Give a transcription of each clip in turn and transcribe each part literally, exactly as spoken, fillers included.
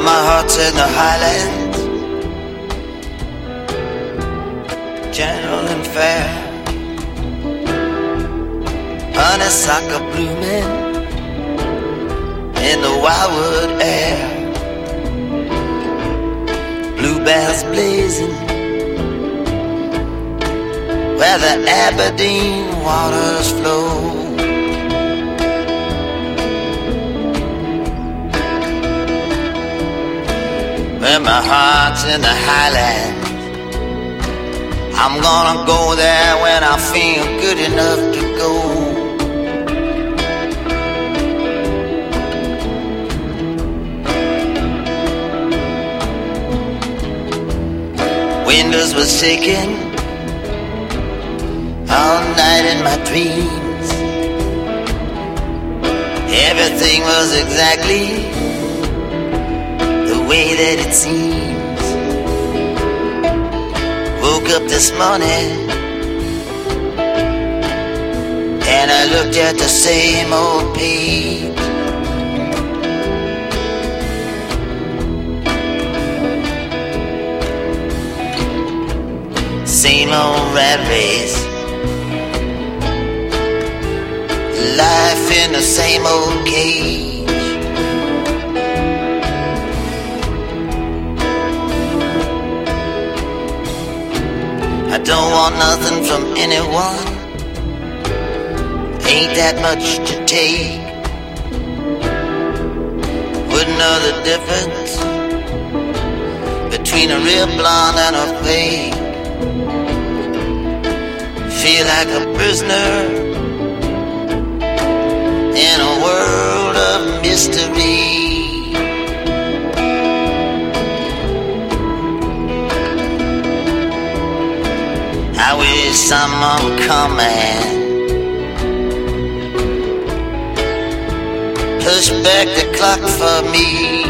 my heart's in the highlands, gentle and fair, honeysuckle blooming in the wildwood air, bluebells blazing where the Aberdeen waters flow. Where my heart's in the highlands, I'm gonna go there when I feel good enough to go. Windows were shaking all night in my dreams. Everything was exactly the way that it seems. Woke up this morning and I looked at the same old page. Same old rat race, life in the same old cage. I don't want nothing from anyone, ain't that much to take. Wouldn't know the difference between a real blonde and a fake. Feel like a prisoner in a world of mystery. I wish someone would come and push back the clock for me.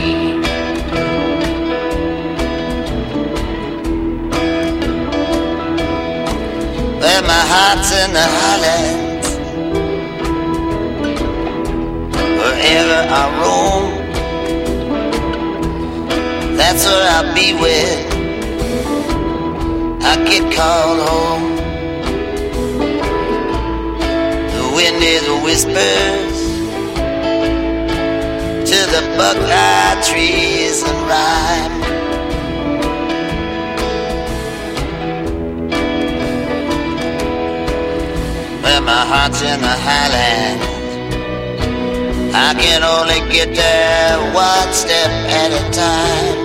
Where my heart's in the highlands, wherever I roam, that's where I'll be with I get called home. The wind is whispers to the buckeye trees and rhyme. Where my heart's in the highlands, I can only get there one step at a time.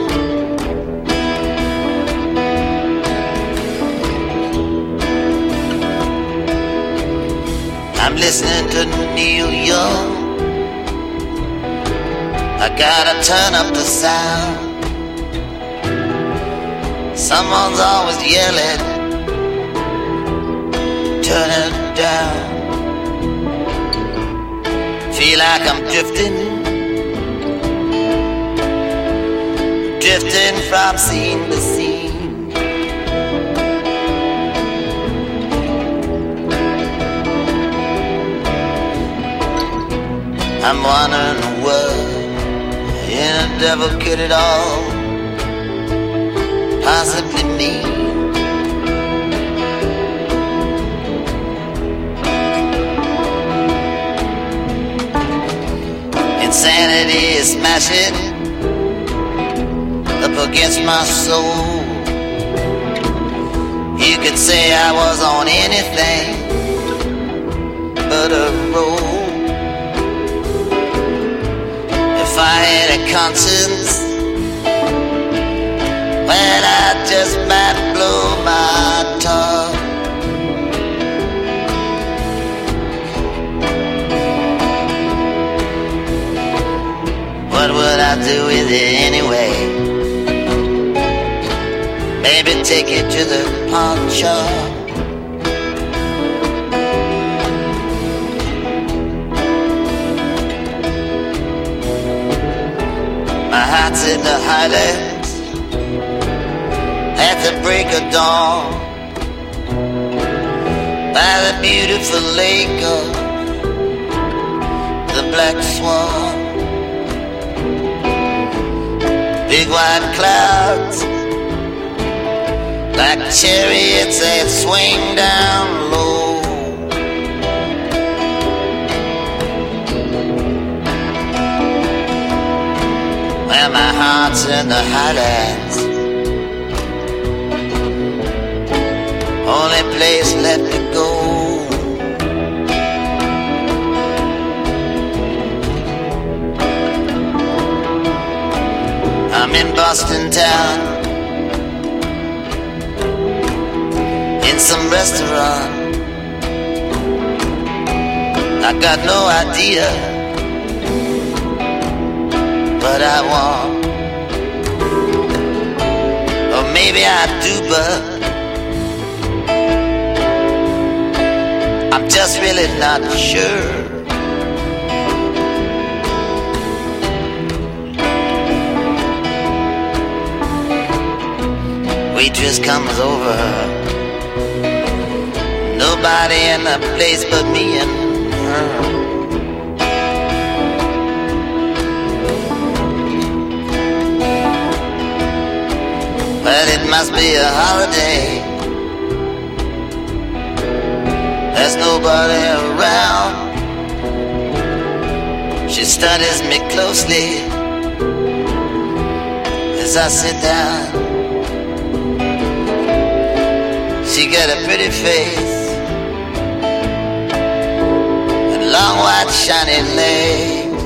I'm listening to Neil Young, I gotta turn up the sound. Someone's always yelling, turn it down. Feel like I'm drifting, drifting from scene to scene. I'm wondering what in the devil could it all possibly mean? Insanity is smashing up against my soul. You could say I was on anything but a roll. If I had a conscience, well, I just might blow my top. What would I do with it anyway? Maybe take it to the pawn shop. My heart's in the highlands at the break of dawn, by the beautiful lake of the Black Swan. big white clouds, like chariots that swing down low. Well, my heart's in the highlands, only place left to go. I'm in Boston town, in some restaurant. I got no idea what I want, or maybe I do, but I'm just really not sure. Waitress comes over, nobody in the place but me and her. Well, it must be a holiday, there's nobody around. She studies me closely as I sit down. She got a pretty face and long white shiny legs.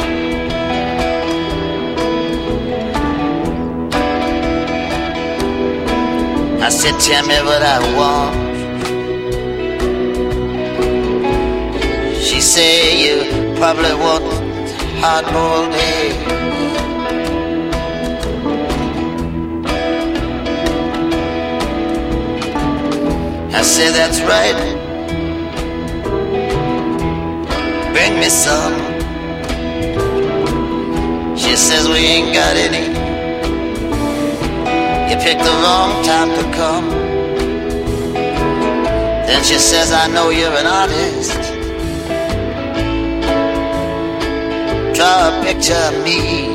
I said, tell me what I want. She said, you probably want hard-boiled eggs. I said, that's right, bring me some. She says, we ain't got any, you picked the wrong time to come. Then she says, I know you're an artist, draw a picture of me.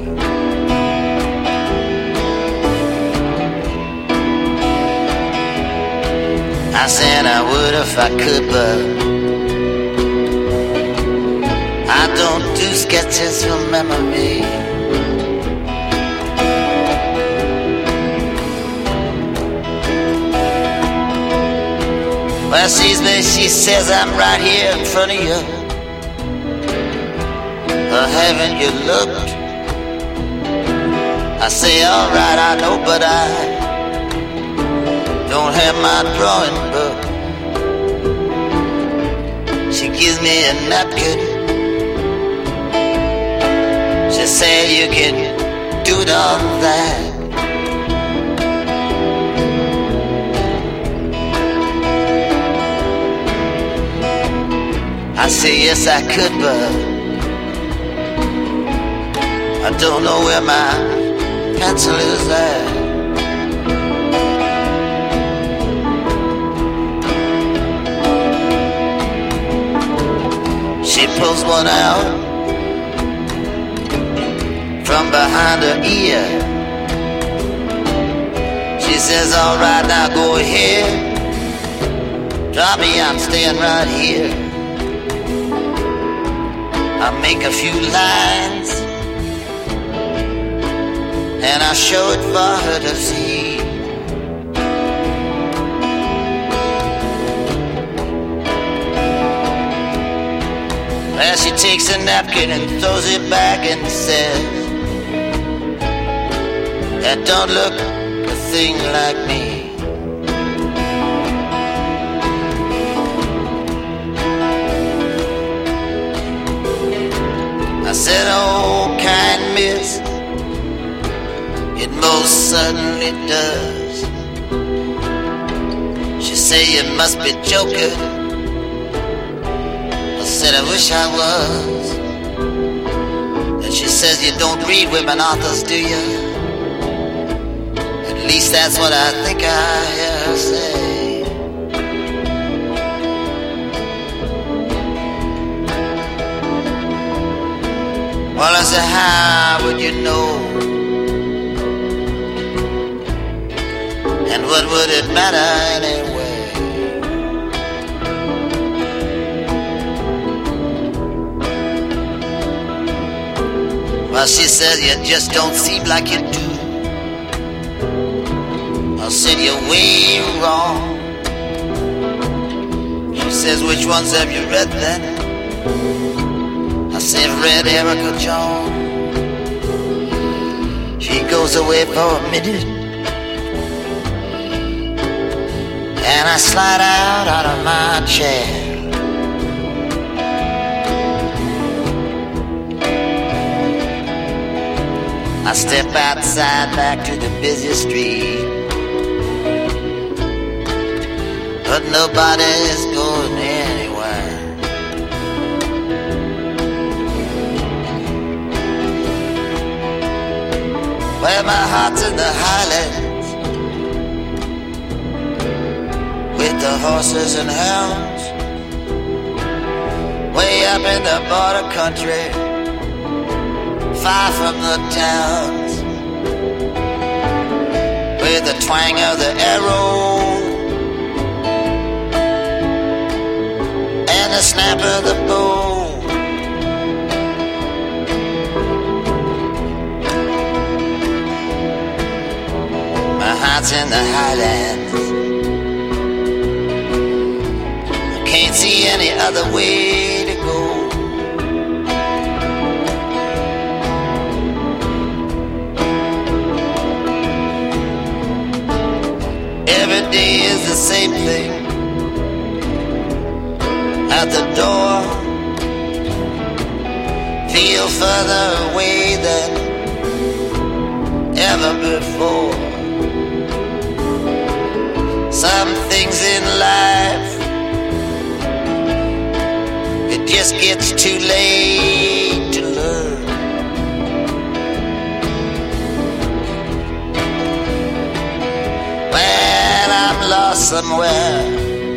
I said I would if I could, but I don't do sketches from memory. Well, sees me, she says I'm right here in front of you. Or haven't you looked? I say, all right, I know, but I don't have my drawing book. She gives me a napkin. She said you can do it all that. I say yes I could, but I don't know where my pencil is at. She pulls one out from behind her ear. She says, all right, now go ahead, draw me, I'm staying right here. I'll make a few lines and I'll show it for her to see. Well, she takes a napkin and throws it back and says, that don't look a thing like me. I said, oh, kind miss, it most certainly does. She said, you must be joking. I said, I wish I was. And she says, you don't read women authors, do you? At least that's what I think I hear her say. Well, I said, how would you know But would it matter anyway? Well, she says you just don't seem like you do. I said you're way wrong. She says, which ones have you read then? I said, I've read Erica John. She goes away for a minute, and I slide out out of my chair. I step outside back to the busy street, but nobody's going anywhere. Well, my heart's in the highlands with the horses and hounds, way up in the border country, far from the towns, with the twang of the arrow and the snap of the bow. My heart's in the highlands, I can't see any other way to go. Every day is the same thing. At the door, feel further away than ever before. Some things in life, it just gets too late to learn. Well, I'm lost somewhere.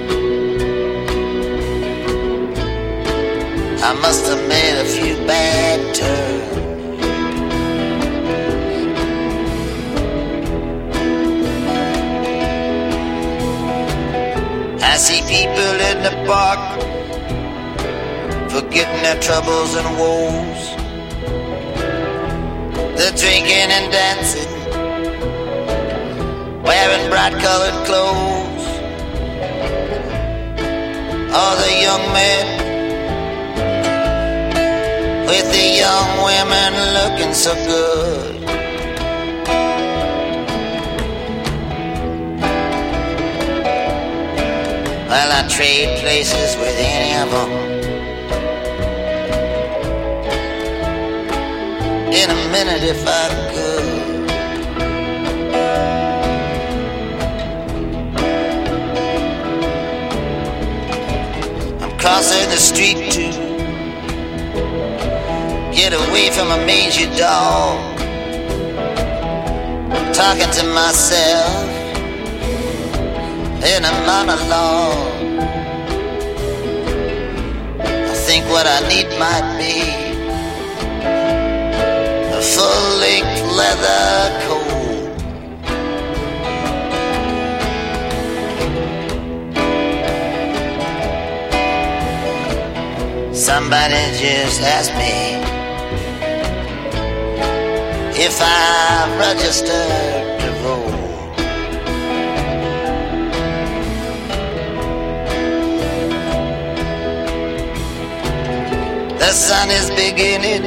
I must have made a few bad turns. I see people in the park forgetting their troubles and woes. They're drinking and dancing, wearing bright colored clothes. All the young men with the young women looking so good. Well, I'd trade places with any of them in a minute if I could. I'm crossing the street to get away from a mangy dog, talking to myself in a monologue. I think what I need might be a full-length leather coat. Somebody just asked me if I registered to vote. The sun is beginning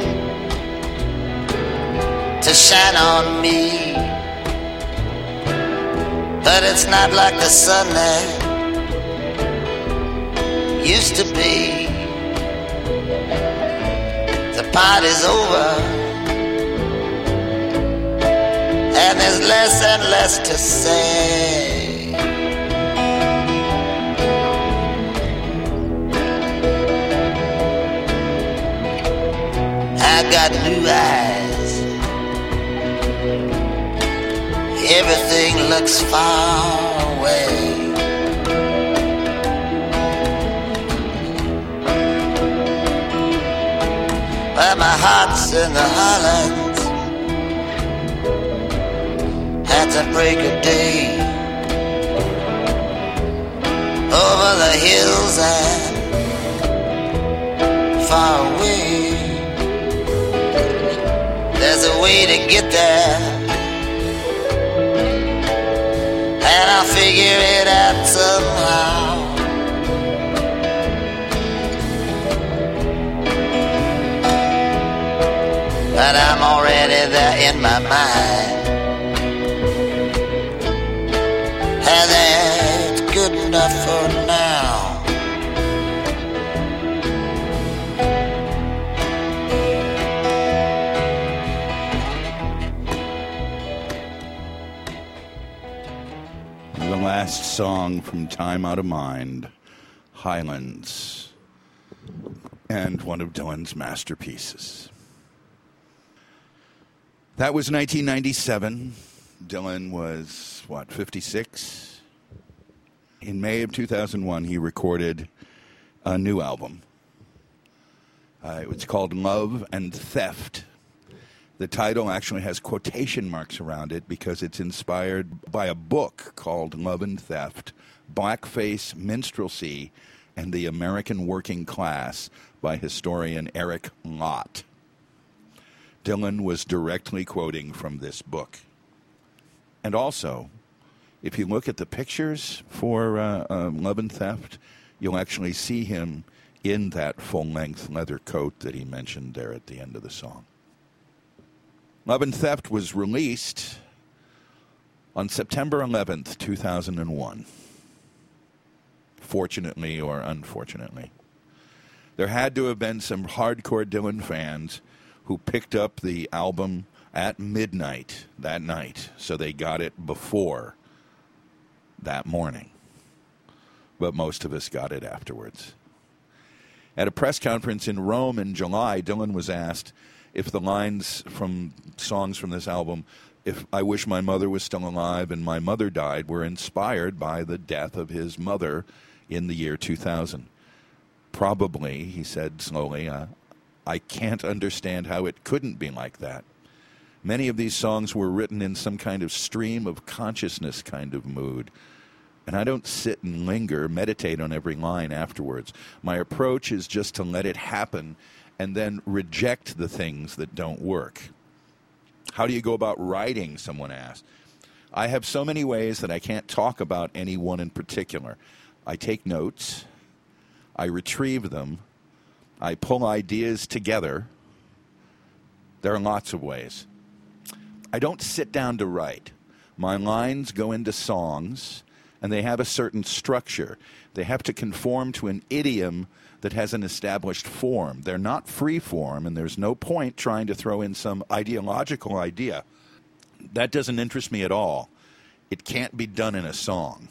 to shine on me, but it's not like the sun that used to be. The party's over, and there's less and less to say. I got blue eyes, everything looks far away. Well, my heart's in the highlands at the break of day. over the hills and far away. There's a way to get there, and I'll figure it out somehow. But I'm already there in my mind, and that's good enough for now. The last song from Time Out of Mind, Highlands, and one of Dylan's masterpieces. That was nineteen ninety-seven. Dylan was, what, fifty-six? In May of two thousand one, he recorded a new album. Uh, it's called Love and Theft. The title actually has quotation marks around it because it's inspired by a book called Love and Theft, Blackface Minstrelsy and the American Working Class by historian Eric Lott. Dylan was directly quoting from this book. And also, if you look at the pictures for uh, uh, Love and Theft, you'll actually see him in that full-length leather coat that he mentioned there at the end of the song. Love and Theft was released on September eleventh, two thousand one. Fortunately or unfortunately. There had to have been some hardcore Dylan fans who picked up the album at midnight that night, so they got it before that morning. But most of us got it afterwards. At a press conference in Rome in July, Dylan was asked if the lines from songs from this album, "If I Wish My Mother Was Still Alive and My Mother Died," were inspired by the death of his mother in the year two thousand. Probably, he said slowly, uh, I can't understand how it couldn't be like that. Many of these songs were written in some kind of stream of consciousness kind of mood. And I don't sit and linger, meditate on every line afterwards. My approach is just to let it happen and then reject the things that don't work. How do you go about writing, someone asked. I have so many ways that I can't talk about any one in particular. I take notes. I retrieve them. I pull ideas together. There are lots of ways. I don't sit down to write. My lines go into songs, and they have a certain structure. They have to conform to an idiom that has an established form. They're not free form, and there's no point trying to throw in some ideological idea. That doesn't interest me at all. It can't be done in a song.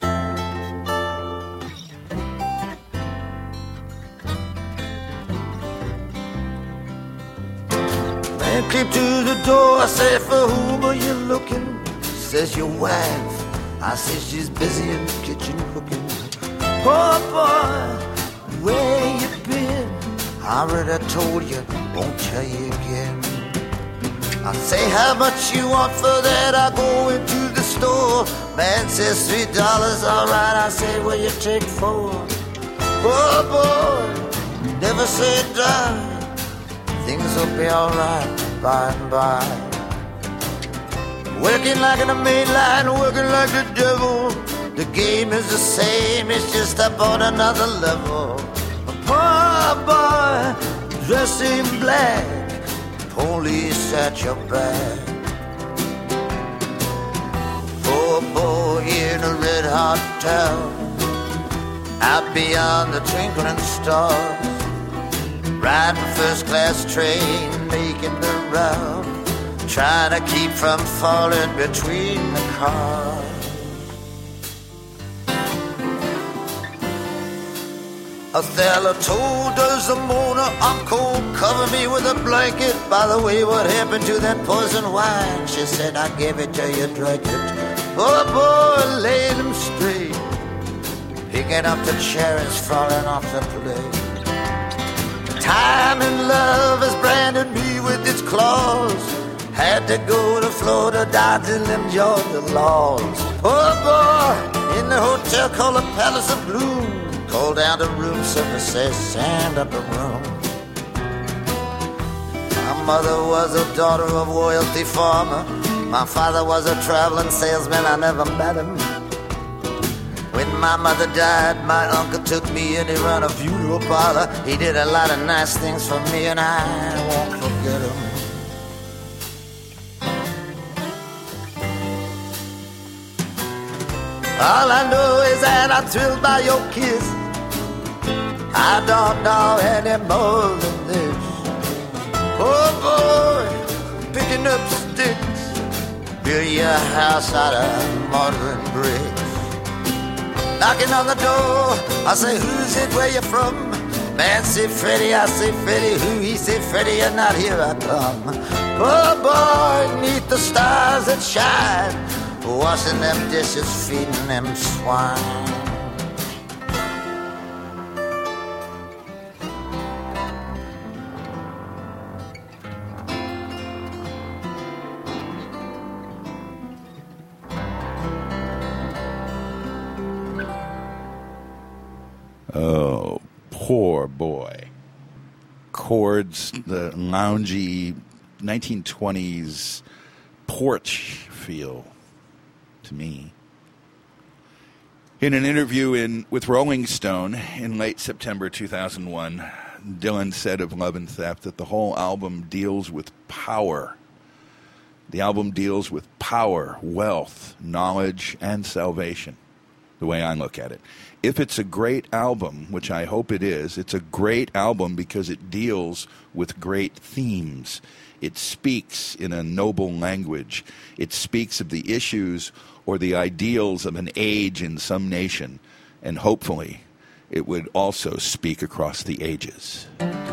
Man came to the door, I said, for whom are you looking? She says, your wife. I said, she's busy in the kitchen cooking. Poor boy, where you been? I already told you, won't tell you again. I say, how much you want for that? I go into the store. Man says three dollars, all right. I say, well, you take four. Poor boy, never say die. Things will be all right by and by. Working like in the main line, working like the devil. The game is the same, it's just up on another level. A poor boy, dressed in black, police at your back. Poor boy in a red hot town, out beyond the twinkling stars. Riding first class train, making the round, trying to keep from falling between the cars. Othello told Desdemona, I'm cold, cover me with a blanket. By the way, what happened to that poison wine? She said, I gave it to you, drank it. Oh boy, laying him straight, picking up the cherries falling off the plate. Time and love has branded me with its claws. Had to go to Florida, dodging them Georgia laws. Poor boy in the hotel called the Palace of Bloom. Called down to room service, says stand up a room. My mother was a daughter of royalty farmer. My father was a traveling salesman, I never met him. When my mother died, my uncle took me and he ran a funeral parlor. He did a lot of nice things for me and I won't forget him. All I know is that I'm thrilled by your kiss. I don't know any more than this. Oh boy, picking up sticks, build your house out of modern bricks. Knocking on the door, I say, who's it, where you from? Man say Freddie, I say Freddie, who? He say Freddie, you're not here, I come. Oh boy, neath the stars that shine, washing them dishes, feeding them swine. Oh, poor boy. Chords, the loungy nineteen twenties porch feel to me. In an interview in with Rolling Stone in late September two thousand one, Dylan said of Love and Theft that the whole album deals with power. The album deals with power, wealth, knowledge, and salvation, the way I look at it. If it's a great album, which I hope it is, it's a great album because it deals with great themes. It speaks in a noble language. It speaks of the issues or the ideals of an age in some nation, and hopefully it would also speak across the ages.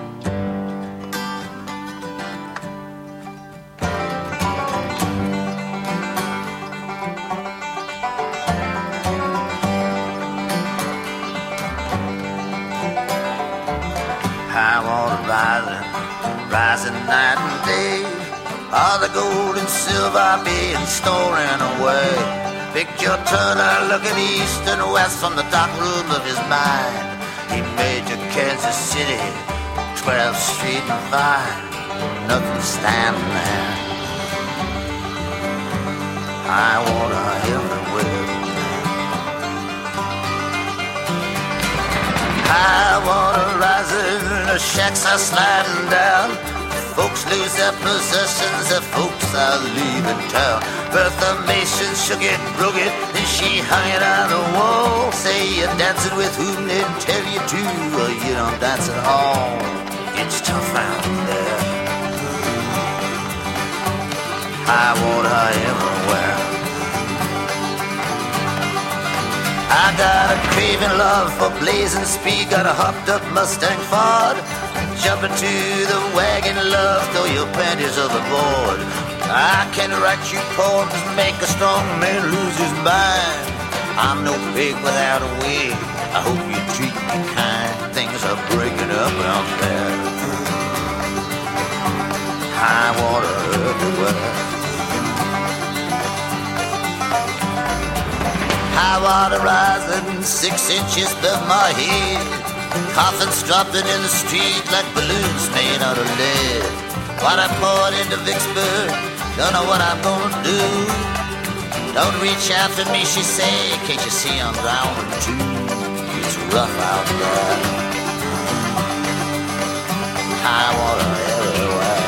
Rising night and day, all the gold and silver being stolen away. Picture Turner looking east and west from the dark room of his mind. He made to Kansas City, twelfth Street and Vine, nothing standing there. I want her everywhere. I want her rising, the shacks are sliding down. Folks lose their possessions, the folks are leaving town. Bertha Mason shook it, broke it, then she hung it on the wall. Say you're dancing with whom they tell you to, or you don't dance at all. It's tough out there. I want her everywhere. I got a craving love for blazing speed, got a hopped up Mustang Ford. Jump into the wagon, love, throw your panties overboard. I can write you poems, make a strong man lose his mind. I'm no pig without a wig, I hope you treat me kind. Things are breaking up out there. I want her everywhere. High water rising six inches above my head. Coffins dropping in the street like balloons made out of lead. What I poured into Vicksburg, don't know what I'm gonna do. Don't reach out to me, she say, can't you see I'm drowning too? It's rough out there. High water everywhere.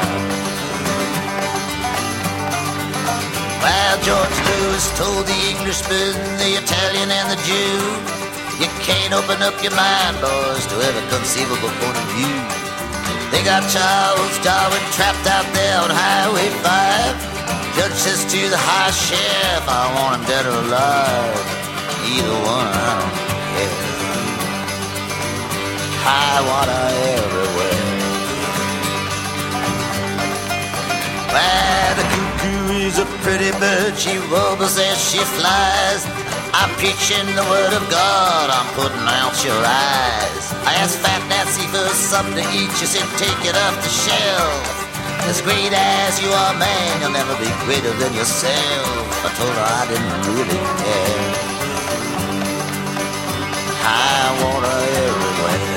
Well, George Lewis told the Englishman, the Italian and the Jew, you can't open up your mind, boys, to every conceivable point of view. They got Charles Darwin trapped out there on Highway five. Judge says to the high sheriff, I want him dead or alive. Either one, I don't care. High water everywhere. Well, the cuckoo is a pretty bird, she warbles as she flies. I'm preaching the word of God, I'm putting out your eyes. I asked Fat Nancy for something to eat, she said take it off the shelf. As great as you are, man, you'll never be greater than yourself. I told her I didn't really care. High water everywhere.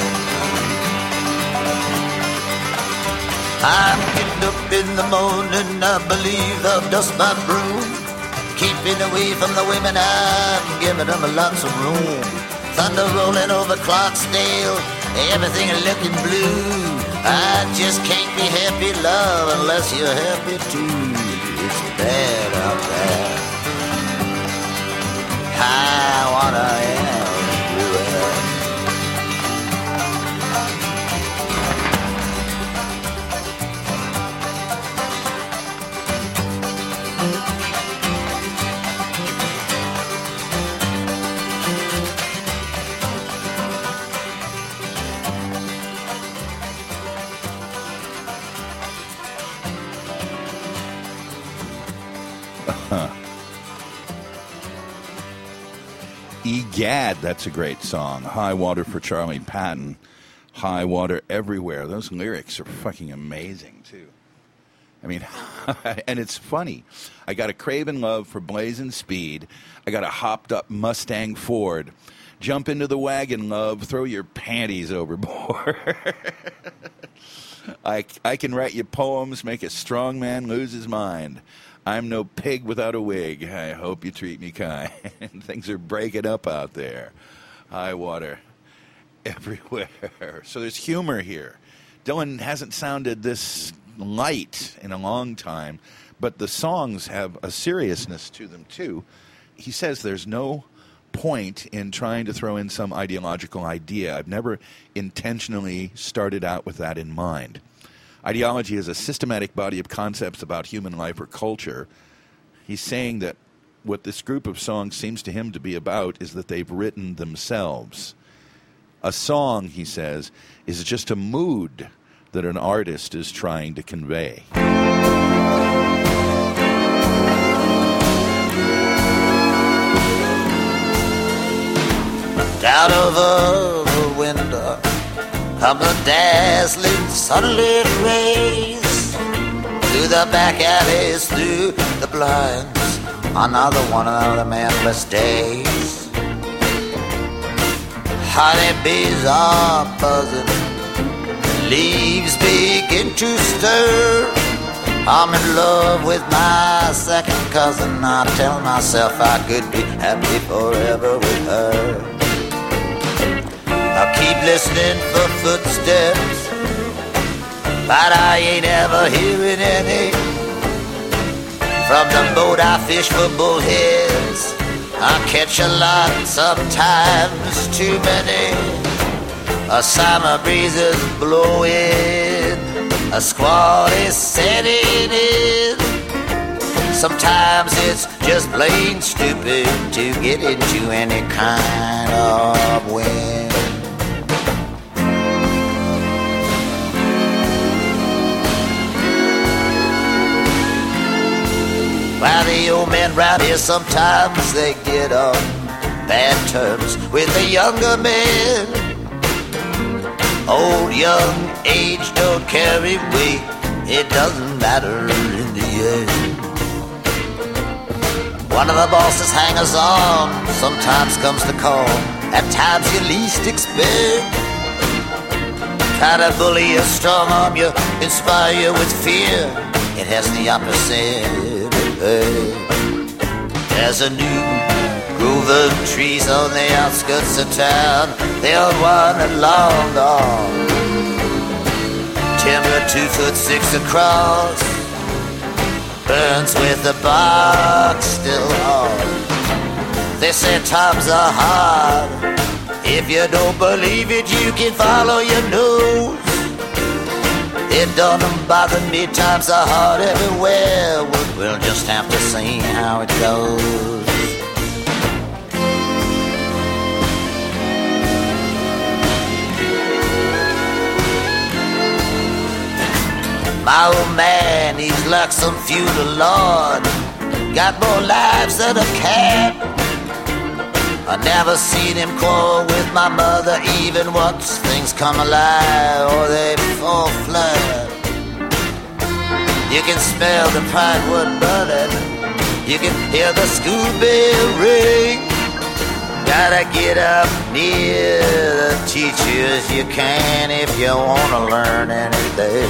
I'm getting up in the morning, I believe I'll dust my broom. Keeping away from the women, I'm giving them lots of room. Thunder rolling over Clarksdale, everything looking blue. I just can't be happy, love, unless you're happy too. It's bad out there. High water everywhere. Egad, that's a great song. High Water for Charlie Patton. High Water Everywhere. Those lyrics are fucking amazing, too. I mean, and it's funny. I got a craving love for blazing speed. I got a hopped-up Mustang Ford. Jump into the wagon, love. Throw your panties overboard. I, I can write you poems, make a strong man lose his mind. I'm no pig without a wig. I hope you treat me kind. Things are breaking up out there. High water everywhere. So there's humor here. Dylan hasn't sounded this light in a long time, but the songs have a seriousness to them, too. He says there's no point in trying to throw in some ideological idea. I've never intentionally started out with that in mind. Ideology is a systematic body of concepts about human life or culture. He's saying that what this group of songs seems to him to be about is that they've written themselves. A song, he says, is just a mood that an artist is trying to convey. Out over the window come the dazzling sunlit rays, through the back alleys, through the blinds, another one of the manless days. Honeybees are buzzing, leaves begin to stir. I'm in love with my second cousin. I tell myself I could be happy forever with her. I keep listening for footsteps, but I ain't ever hearing any. From the boat I fish for bullheads, I catch a lot, sometimes too many. A summer breeze is blowing, a squall is setting in. Sometimes it's just plain stupid to get into any kind of wind. While the old men round here, sometimes they get on bad terms with the younger men. Old, young, age don't carry weight. It doesn't matter in the end. One of the boss's hangers-on sometimes comes to call at times you least expect. Try to bully you, strong-arm you, inspire you with fear. It has the opposite. There's a new grove of trees on the outskirts of town. The old one and long gone. Timber two foot six across, burns with the bark still on. They say times are hard. If you don't believe it, you can follow your nose. It don't bother me, times are hard everywhere. We'll just have to see how it goes. My old man, he's like some feudal lord, got more lives than a cat. I never seen him quarrel with my mother even once. Things come alive or they fall flat. You can smell the pine wood burning. You can hear the school bell ring. Gotta get up near the teachers you can if you wanna learn anything.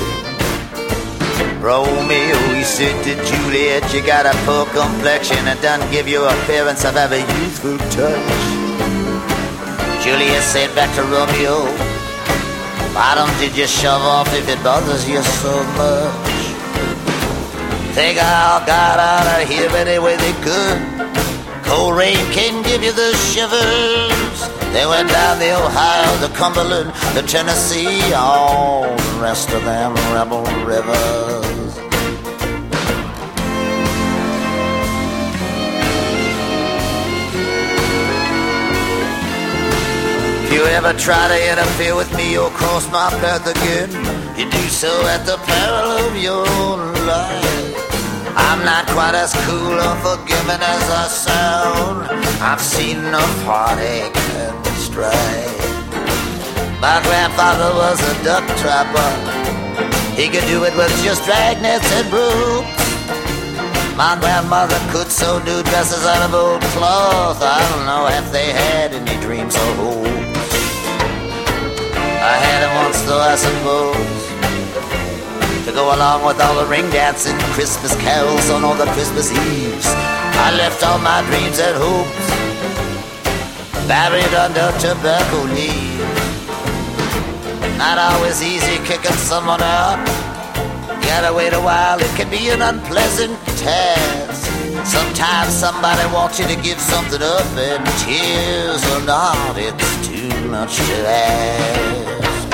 Romeo, he said to Juliet, you got a poor complexion and doesn't give you appearance of having youthful touch. Juliet said back to Romeo, why don't you just shove off if it bothers you so much? They all got out of here any way they could. Cold rain can give you the shivers. They went down the Ohio, the Cumberland, the Tennessee, all the rest of them rebel rivers. If you ever try to interfere with me or cross my path again, you do so at the peril of your own life. I'm not quite as cool or forgiving as I sound. I've seen enough heartache and strife. My grandfather was a duck trapper. He could do it with just dragnets and brooms. My grandmother could sew new dresses out of old cloth. I don't know if they had any dreams or hopes. I had it once though, I suppose, to go along with all the ring dancing Christmas carols on all the Christmas Eves. I left all my dreams and hopes buried under tobacco leaves. Not always easy kicking someone out. You gotta wait a while, it can be an unpleasant task. Sometimes somebody wants you to give something up, and tears or not, it's too much to ask.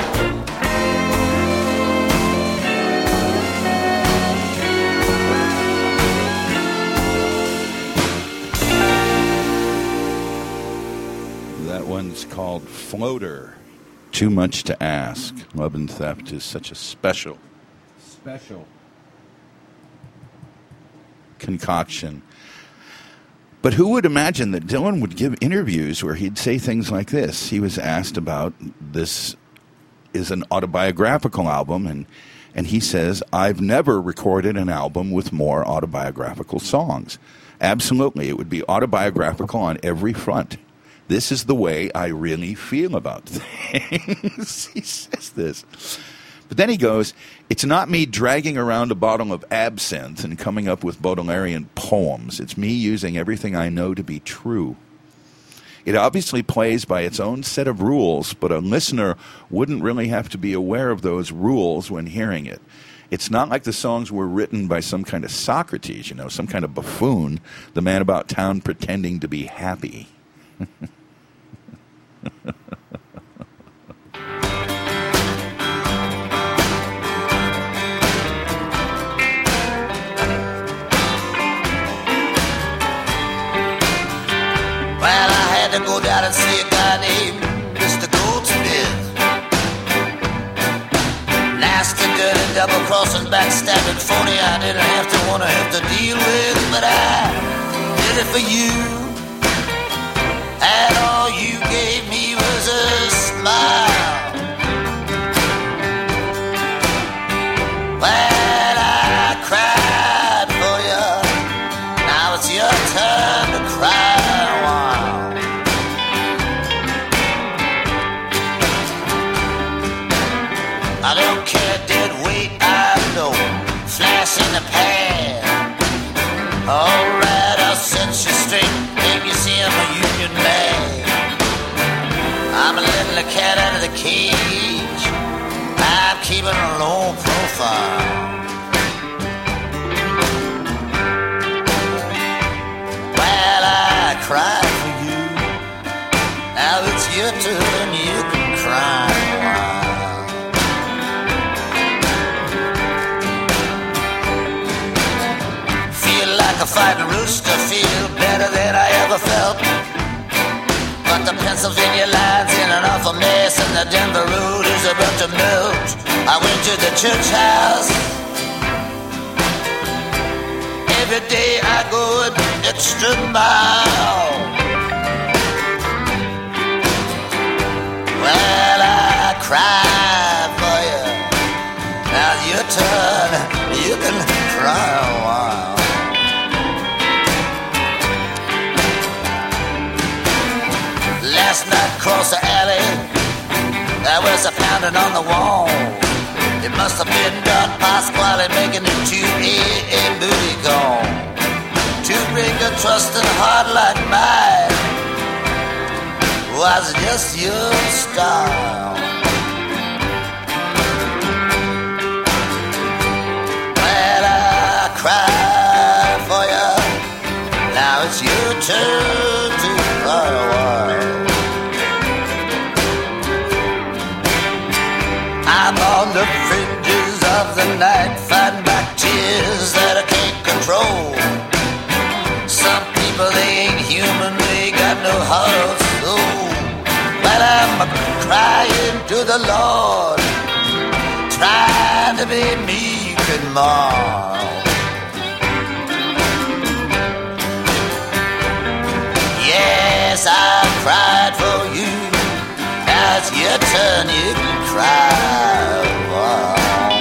That one's called Floater. Too Much to Ask. Love and Theft is such a special, special concoction. But who would imagine that Dylan would give interviews where he'd say things like this? He was asked about this is an autobiographical album, and and he says, I've never recorded an album with more autobiographical songs. Absolutely, it would be autobiographical on every front. This is the way I really feel about things. He says this. But then he goes, it's not me dragging around a bottle of absinthe and coming up with Baudelarian poems. It's me using everything I know to be true. It obviously plays by its own set of rules, but a listener wouldn't really have to be aware of those rules when hearing it. It's not like the songs were written by some kind of Socrates, you know, some kind of buffoon, the man about town pretending to be happy. Well, I had to go down and see a guy named Mister Goldsmith. Nasty, dirty, double-crossing, backstabbing, phony I didn't have to want to have to deal with, but I did it for you. And all you gave me was a smile. Well, I cried for you. Now it's your turn to cry. I don't care, dead weight, I know. Flash in the pan. Alright, I'll set you straight. Make you see I'm a union man. I'm letting the cat out of the cage. I'm keeping a low profile. Well, I cried for you. Now it's your turn, you can cry a while. A fighting rooster, feel better than I ever felt. But the Pennsylvania line's in an awful mess, and the Denver road is about to melt. I went to the church house. Every day I go an extra mile. Well, I cry for you. Now your turn, you can standing on the wall. It must have been Don Pasquale making it to a, a booty call. To break a trusting heart like mine was just your style. Well, I cried for you. Now it's your turn to cry a while. I'm on the fringes of the night, fighting back tears that I can't control. Some people, they ain't human, they got no heart or soul. But I'm crying to the Lord, trying to be meek and mild. Yes, I cried for you. Now it's your turn, you can cry. Wow.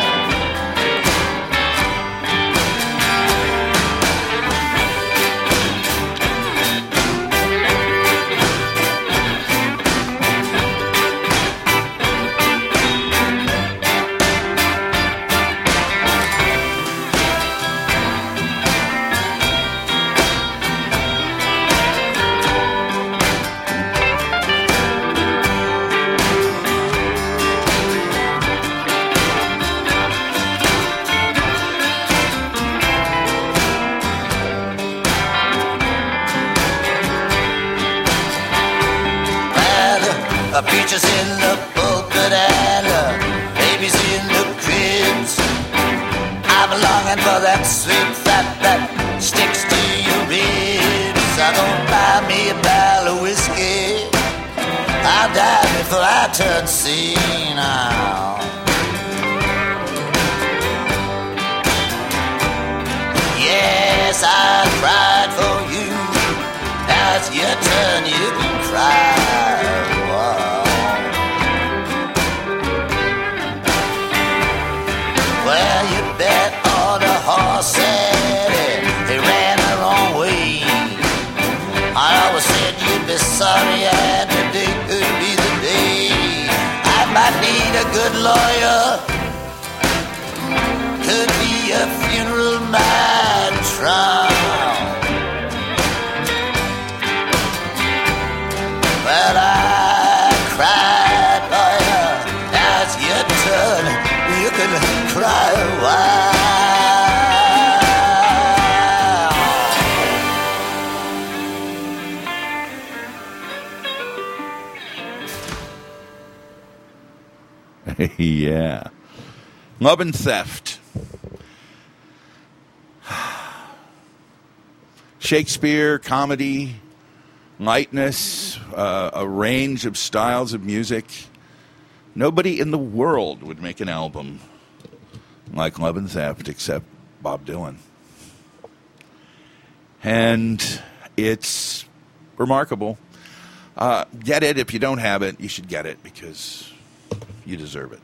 A preacher's in the pulpit and a baby's in the cribs. I'm longing for that sweet fat that sticks to your ribs. I don't buy me a barrel of whiskey, I'll die before I turn senile. Yes, I cried for you. Now it's your turn, you can cry. Well, you bet on a horse and he ran the wrong way. I always said you'd be sorry and today could be the day. I might need a good lawyer, could be a funeral man trial. But I cried for you, now it's your turn. You can cry a while. Yeah. Love and Theft. Shakespeare, comedy, lightness, uh, a range of styles of music. Nobody in the world would make an album like Love and Theft except Bob Dylan. And it's remarkable. Uh, get it. If you don't have it, you should get it because you deserve it.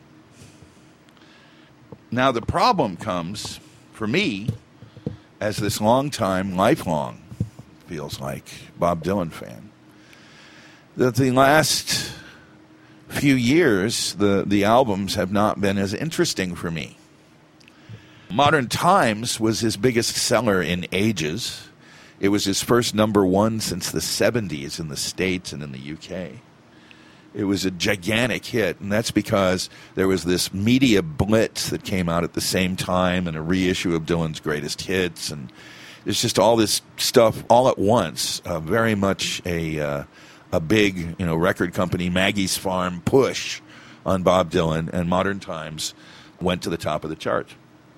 Now, the problem comes for me as this long-time, lifelong, feels like, Bob Dylan fan, that the last few years, the, the albums have not been as interesting for me. Modern Times was his biggest seller in ages. It was his first number one since the seventies in the States and in the U K. It was a gigantic hit, and that's because there was this media blitz that came out at the same time and a reissue of Dylan's greatest hits, and there's just all this stuff all at once, uh, very much a... Uh, a big, you know, record company, Maggie's Farm, push on Bob Dylan, and Modern Times went to the top of the chart.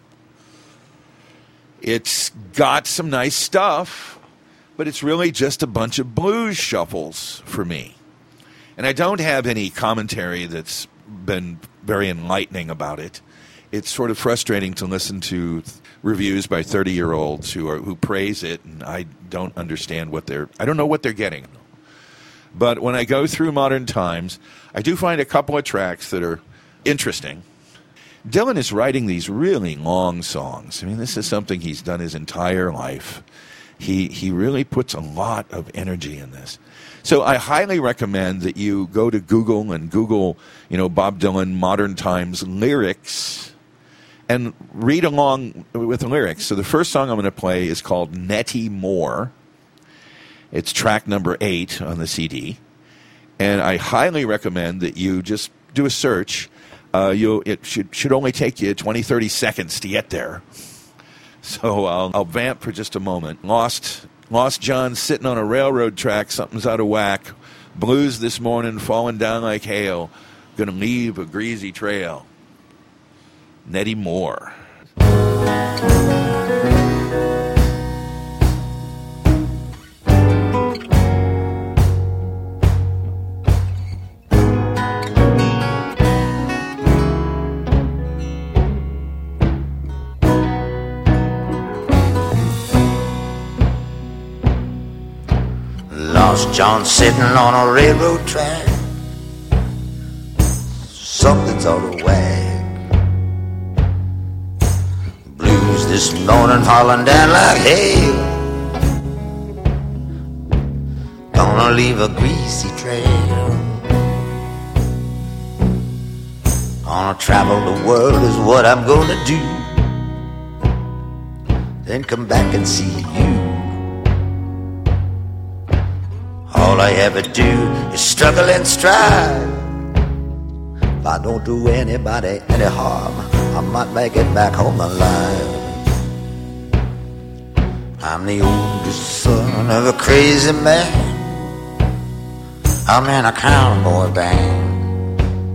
It's got some nice stuff, but it's really just a bunch of blues shuffles for me. And I don't have any commentary that's been very enlightening about it. It's sort of frustrating to listen to reviews by thirty-year-olds who are who praise it, and I don't understand what they're, I don't know what they're getting. But when I go through Modern Times, I do find a couple of tracks that are interesting. Dylan is writing these really long songs. I mean, this is something he's done his entire life. He he really puts a lot of energy in this. So I highly recommend that you go to Google and Google, you know, Bob Dylan Modern Times lyrics and read along with the lyrics. So the first song I'm going to play is called Nettie Moore. It's track number eight on the C D. And I highly recommend that you just do a search. Uh, you it should should only take you twenty, thirty seconds to get there. So I'll, I'll vamp for just a moment. Lost Lost John sitting on a railroad track. Something's out of whack. Blues this morning falling down like hail. Gonna leave a greasy trail. Nettie Moore. Lost John sitting on a railroad track. Something's out of whack. Blues this morning falling down like hail. Gonna leave a greasy trail. Gonna travel the world is what I'm gonna do. Then come back and see you. All I ever do is struggle and strive. If I don't do anybody any harm, I might make it back home alive. I'm the oldest son of a crazy man. I'm in a cowboy band.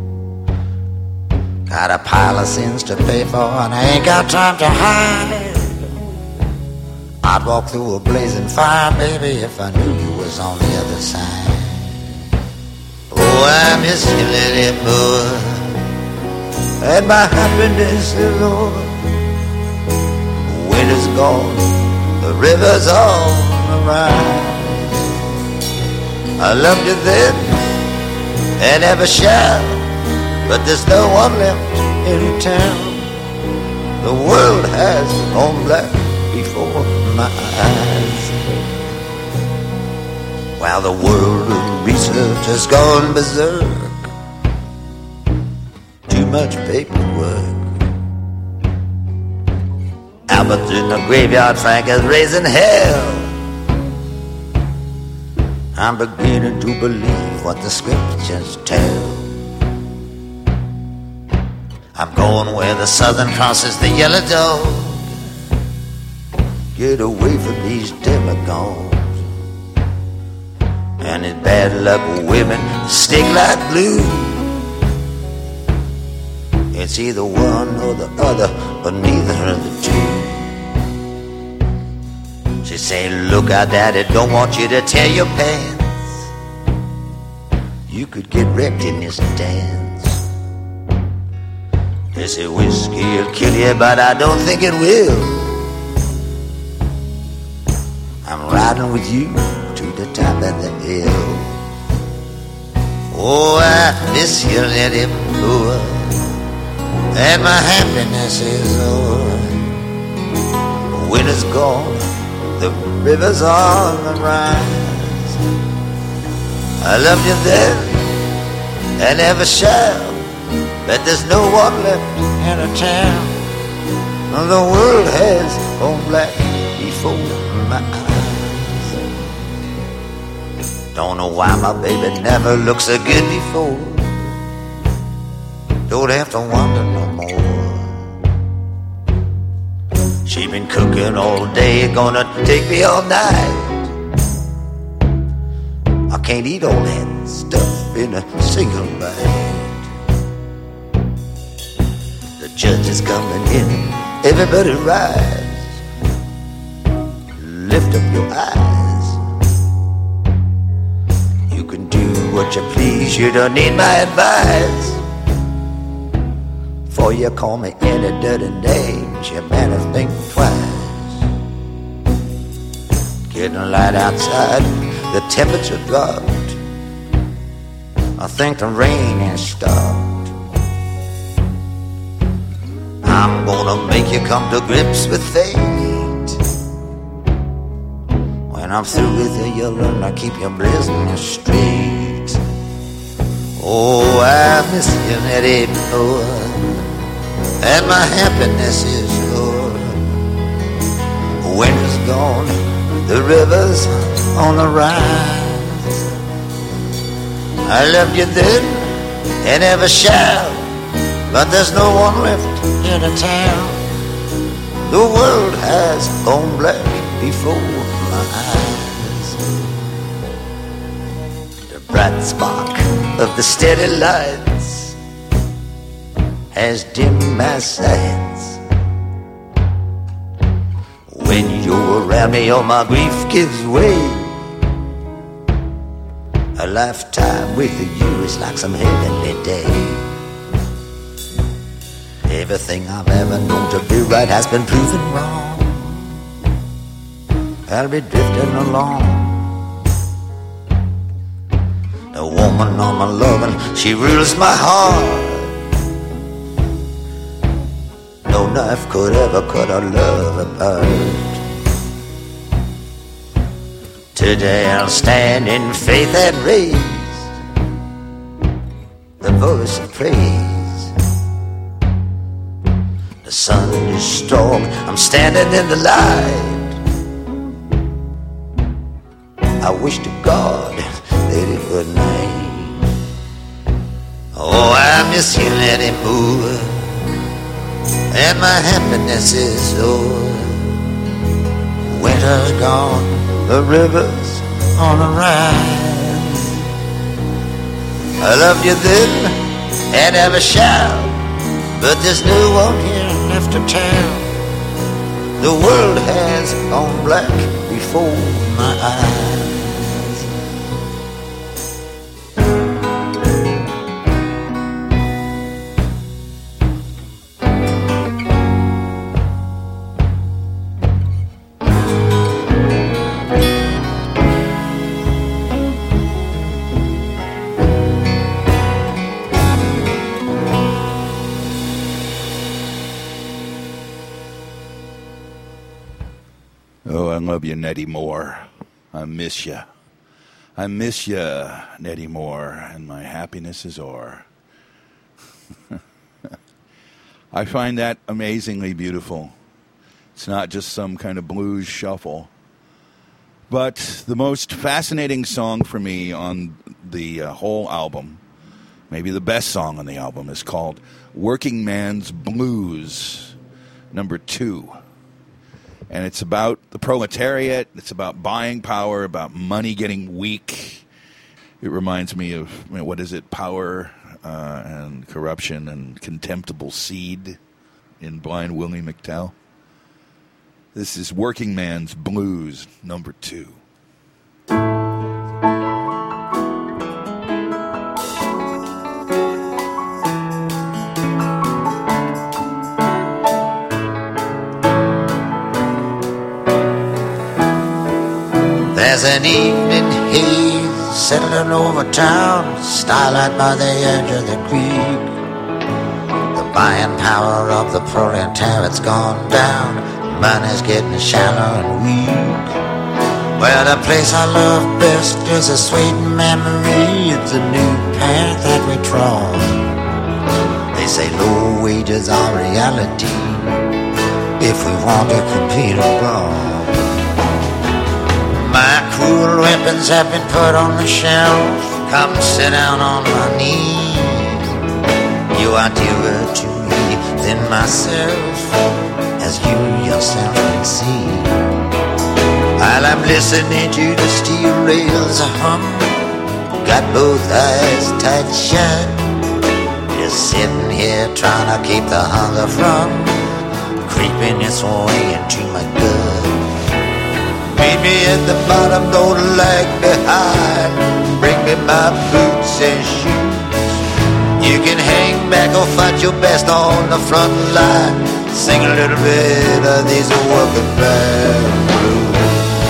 Got a pile of sins to pay for and I ain't got time to hide. I'd walk through a blazing fire, baby, if I knew you was on the other side. Oh, I miss you, little boy, and my happiness is over. Winter's gone, the river's on the rise. I loved you then, and ever shall, but there's no one left in town. The world has gone black before my eyes. While the world of research has gone berserk. Too much paperwork. Albert in the graveyard, Frank is raising hell. I'm beginning to believe what the scriptures tell. I'm going where the Southern crosses the yellow dog. Get away from these demagogues. And it's bad luck women stick like glue. It's either one or the other, or neither of the two. She say, look out, daddy, don't want you to tear your pants. You could get wrecked in this dance. They say whiskey'll kill you, but I don't think it will. I'm riding with you to the top of the hill. Oh, I miss you, little boy, and my happiness is over. Winter's gone, the river's on the rise. I loved you then, and ever shall, but there's no one left in a town. The world has gone black before my eyes. Don't know why my baby never looked so good before. Don't have to wonder no more. She been cooking all day, gonna take me all night. I can't eat all that stuff in a single bite. The judge is coming in, everybody rise. Lift up your eyes. You can do what you please, you don't need my advice. For you call me any dirty names, you better think twice. Getting light outside, the temperature dropped. I think the rain has stopped. I'm gonna make you come to grips with fate. When I'm through with you, you'll learn to keep your business straight. Oh, I miss you anymore, and my happiness is yours. Winter's gone, the river's on the rise. I loved you then and ever shall, but there's no one left in the town. The world has gone black before my eyes. The bright spark of the steady lights has dimmed my sights. When you're around me, all my grief gives way. A lifetime with you is like some heavenly day. Everything I've ever known to be right has been proven wrong. I'll be drifting along. The woman on my loving, she rules my heart. No knife could ever cut our love apart. Today I'll stand in faith and raise the voice of praise. The sun is strong, I'm standing in the light. I wish to God that it would night. Oh, I miss you anymore, and my happiness is yours. Winter's gone, the river's on the rise. I loved you then and ever shall, but there's no one here left to tell. The world has gone black before my eyes. Oh, I love you, Nettie Moore. I miss you. I miss you, Nettie Moore, and my happiness is o'er. I find that amazingly beautiful. It's not just some kind of blues shuffle. But the most fascinating song for me on the uh, whole album, maybe the best song on the album, is called Working Man's Blues, number two. And it's about the proletariat. It's about buying power, about money getting weak. It reminds me of, you know, what is it, Power uh, and Corruption and Contemptible Seed in Blind Willie McTell. This is Working Man's Blues, number two. There's an evening haze settling over town, starlight by the edge of the creek. The buying power of the proletariat's gone down, money's getting shallow and weak. Well, the place I love best is a sweet memory. It's a new path that we trod. They say low wages are reality if we want to compete abroad. My cruel weapons have been put on the shelf. Come sit down on my knee. You are dearer to me than myself, as you yourself can see. While I'm listening to the steel rails hum, got both eyes tight shut, just sitting here trying to keep the hunger from creeping its way into my gut. Meet me at the bottom, don't lag behind. Bring me my boots and shoes. You can hang back or fight your best on the front line. Sing a little bit of these working man blues.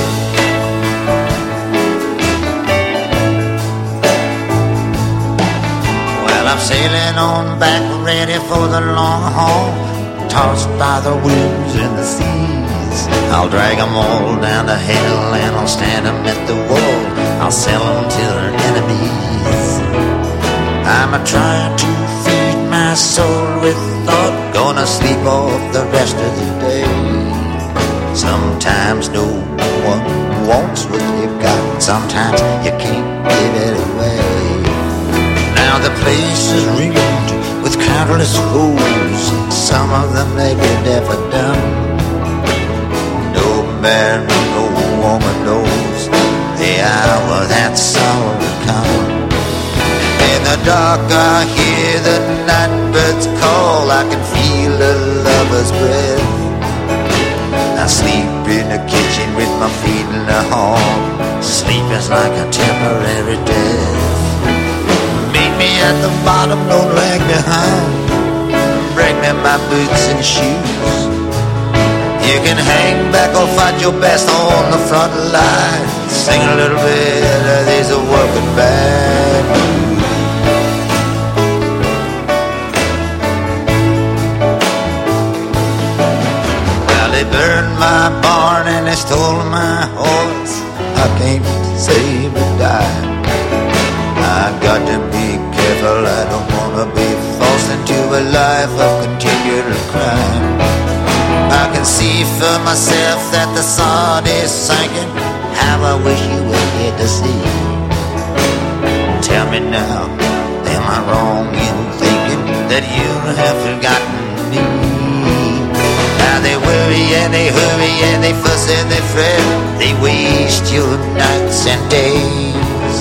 Well, I'm sailing on back, ready for the long haul, tossed by the winds and the seas. I'll drag 'em all down to hell and I'll stand 'em at the wall. I'll sell 'em to their enemies. I'm a trying to feed my soul with thought, gonna sleep off the rest of the day. Sometimes no one wants what you've got, sometimes you can't give it away. Now the place is ringed with countless fools, some of them they've never done. No man, no woman knows the hour that sorrow will come. In the dark I hear the night birds call, I can feel a lover's breath. I sleep in the kitchen with my feet in the hall. Sleep is like a temporary death. Meet me at the bottom, don't lag behind. Bring me my boots and shoes. You can hang back or fight your best on the front line. Sing a little bit of these working band blues. They burned my barn and they stole my horse. I can't save a dime. I got to be careful, I don't wanna be forced into a life of continual crime. I can see for myself that the sun is sinking. How I wish you were here to see. Tell me now, am I wrong in thinking that you have forgotten me? Now they worry and they hurry and they fuss and they fret. They waste your nights and days.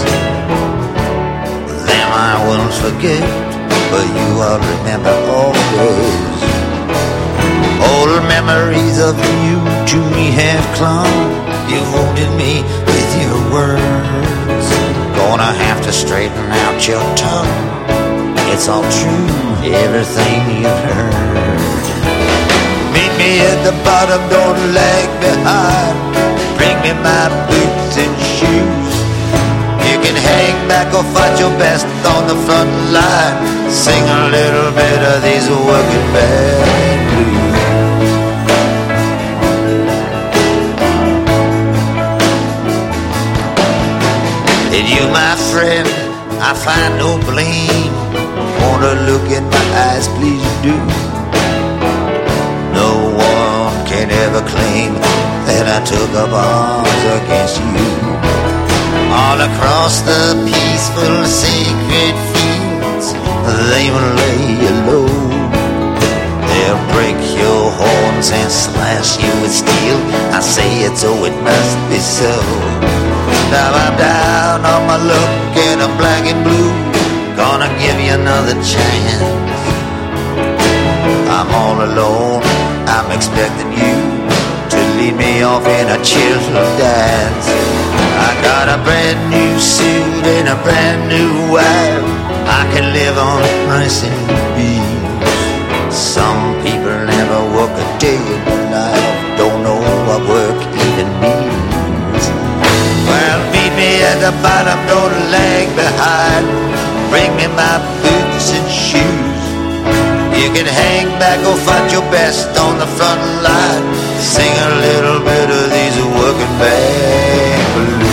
Them I won't forget, but you I'll remember always. Old memories of you to me have clung. You wounded me with your words. Gonna have to straighten out your tongue. It's all true, everything you've heard. Meet me at the bottom, don't lag behind. Bring me my boots and shoes. You can hang back or fight your best on the front line. Sing a little bit of these working band blues. In you, my friend, I find no blame. Wanna look in my eyes, please do. No one can ever claim that I took up arms against you. All across the peaceful sacred fields, they will lay you low. They'll break your horns and slash you with steel. I say it so it must be so. Now I'm down on my luck and I'm black and blue. Gonna give you another chance. I'm all alone, I'm expecting you to lead me off in a cheerful dance. I got a brand new suit and a brand new wife. I can live on rice and beans. Some people never work a day in their life, don't know what work even means. Well, meet me at the bottom, don't lag behind. Bring me my boots and shoes. You can hang back or fight your best on the front line. Sing a little bit of these working band blues.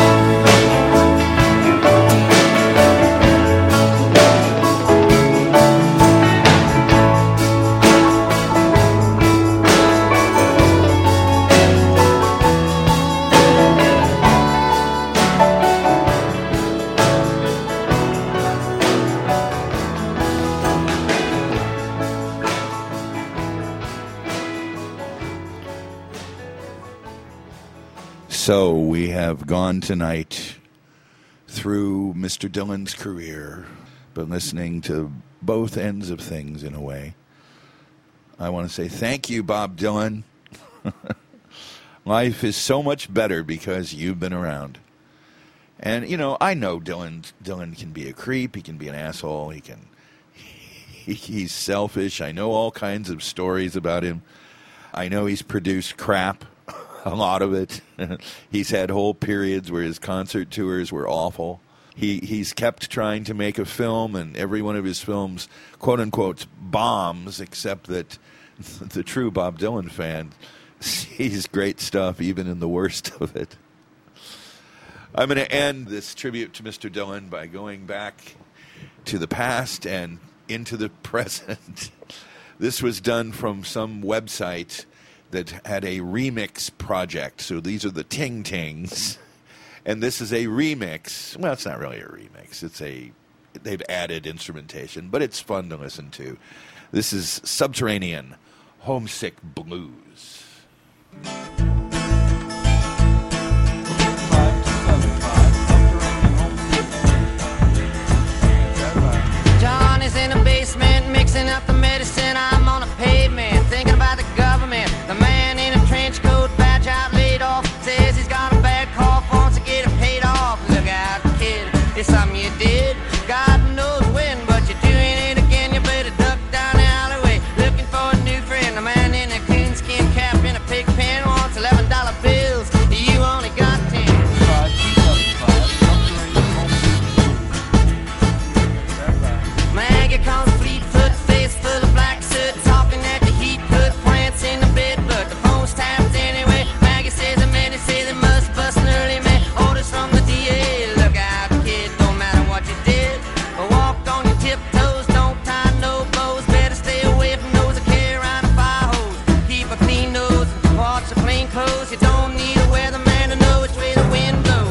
So we have gone tonight through Mister Dylan's career, but listening to both ends of things in a way. I want to say thank you, Bob Dylan. Life is so much better because you've been around. And, you know, I know Dylan Dylan can be a creep. He can be an asshole. He can. He, he's selfish. I know all kinds of stories about him. I know he's produced crap. A lot of it. He's had whole periods where his concert tours were awful. He he's kept trying to make a film, and every one of his films, quote unquote, bombs, except that the true Bob Dylan fan sees great stuff even in the worst of it. I'm going to end this tribute to Mister Dylan by going back to the past and into the present. This was done from some website that had a remix project. So these are the Ting Tings. And this is a remix. Well, it's not really a remix. It's a, they've added instrumentation, but it's fun to listen to. This is Subterranean Homesick Blues. John is in the basement mixing up the medicine. I'm on a pavement thinking about the government. The man in a trench coat, bad job laid off, says he's got a bad cough, wants to get it paid off. Look out, kid, it's something you did. God knows when, but you're doing it again. You better duck down the alleyway looking for a new friend. The man in a coonskin cap in a pig pen wants eleven dollar bills. You only got ten. Maggie comes Fleetfoot, face full of black soot, talking at the heat, put plants in the bed, but the phone's tapped anyway. Maggie says a man, he says it must bust an early man. Orders from the D A, look out, kid, don't matter what you did. Walk on your tiptoes, don't tie no bows. Better stay away from those that carry around a fire hose. Keep a clean nose and wash your plain clothes. You don't need a weatherman to know which way the wind blows.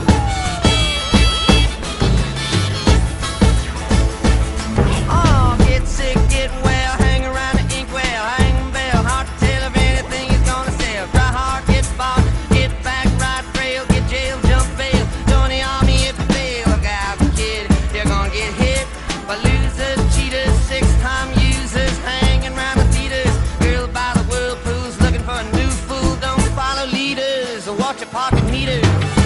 Oh, get sick, get well, hang around the inkwell, hang bell, hard to tell if anything is gonna sell. Try hard, get bought, get back, ride rail, get jail, jump bail. Join the army if you fail. Look out, kid, you're gonna get hit by losers, cheaters, six-time users, hanging around the theaters. Girl by the whirlpools, looking for a new fool. Don't follow leaders or watch your pocket meters.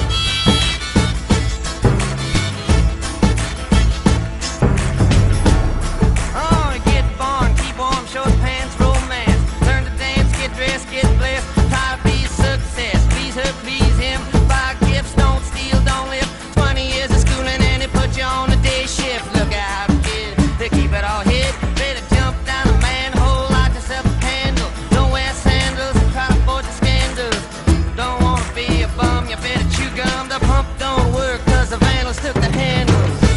Oh, get born, keep warm, short pants, romance. Learn to dance, get dressed, get blessed. Try to be a success. Please her, please him. Buy gifts, don't steal, don't live. Twenty years of schooling and they put you on the day shift. Look out, kid, they keep it all hid. Better jump down the manhole, light yourself a candle. Don't wear sandals and try to avoid the scandals. Don't wanna be a bum, you better chew gum. The pump don't work cause the vandals took the handles.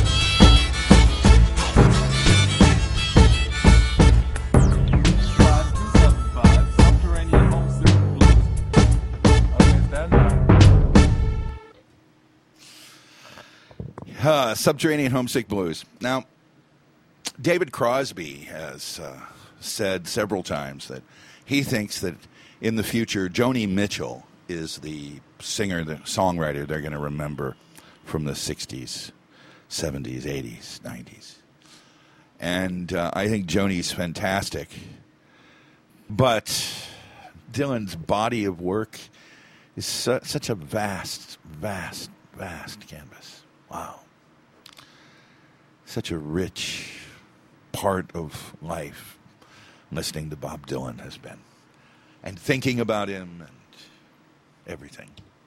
Uh, Subterranean Homesick Blues. Now, David Crosby has uh, said several times that he thinks that in the future, Joni Mitchell is the singer, the songwriter they're going to remember from the sixties, seventies, eighties, nineties. And uh, I think Joni's fantastic. But Dylan's body of work is su- such a vast, vast, vast canvas. Wow. Such a rich part of life listening to Bob Dylan has been. And thinking about him and everything.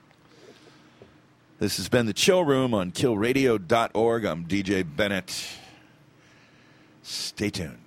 This has been the Chill Room on kill radio dot org. I'm D J Bennett. Stay tuned.